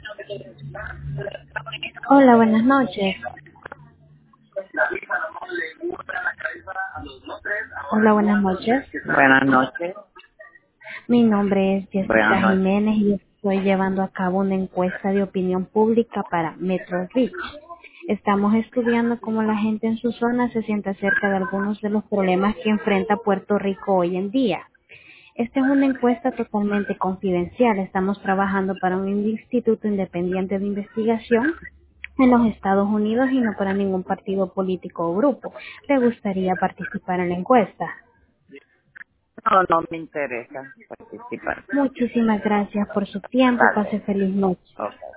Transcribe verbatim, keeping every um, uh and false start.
Hola, buenas noches. Hola, buenas noches. Buenas noches. Mi nombre es Buenas Jessica noches. Jiménez y estoy llevando a cabo una encuesta de opinión pública para Metro Reach. Estamos estudiando cómo la gente en su zona se siente acerca de algunos de los problemas que enfrenta Puerto Rico hoy en día. Esta es una encuesta totalmente confidencial. Estamos trabajando para un instituto independiente de investigación en los Estados Unidos y no para ningún partido político o grupo. ¿Le gustaría participar en la encuesta? No, no me interesa participar. Muchísimas gracias por su tiempo. Vale. Pase feliz noche. Ok.